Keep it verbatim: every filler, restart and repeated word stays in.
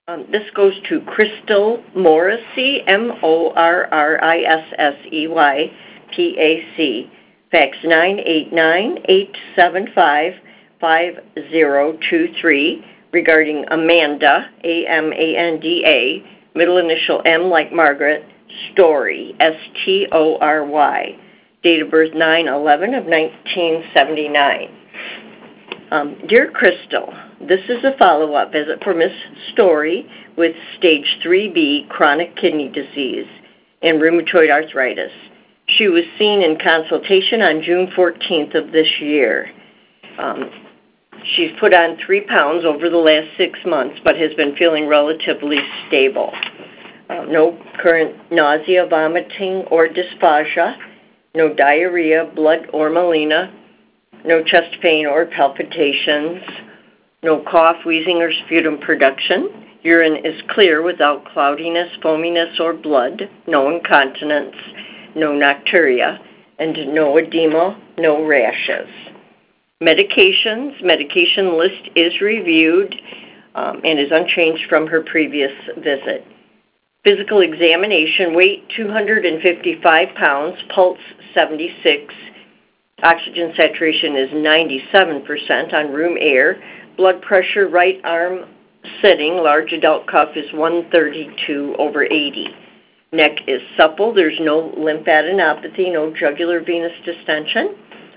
Um, this goes to Crystal Morrissey, M O R R I S S E Y, P A C, fax nine eight nine, eight seven five, five zero two three, regarding Amanda, A M A N D A, middle initial M like Margaret, Story, S T O R Y, date of birth nine eleven of nineteen seventy-nine. Um, Dear Crystal, this is a follow-up visit for Miss Story with stage three B chronic kidney disease and rheumatoid arthritis. She was seen in consultation on June fourteenth of this year. Um, she's put on three pounds over the last six months, but has been feeling relatively stable. Um, no current nausea, vomiting, or dysphagia, no diarrhea, blood or melena, no chest pain or palpitations, no cough, wheezing, or sputum production. Urine is clear without cloudiness, foaminess, or blood, no incontinence, no nocturia, and no edema, no rashes. Medications, medication list is reviewed um, and is unchanged from her previous visit. Physical examination, weight two hundred fifty-five pounds, pulse seventy-six, oxygen saturation is ninety-seven percent on room air, blood pressure, right arm sitting, large adult cuff is one thirty-two over eighty. Neck is supple, there's no lymphadenopathy, no jugular venous distension.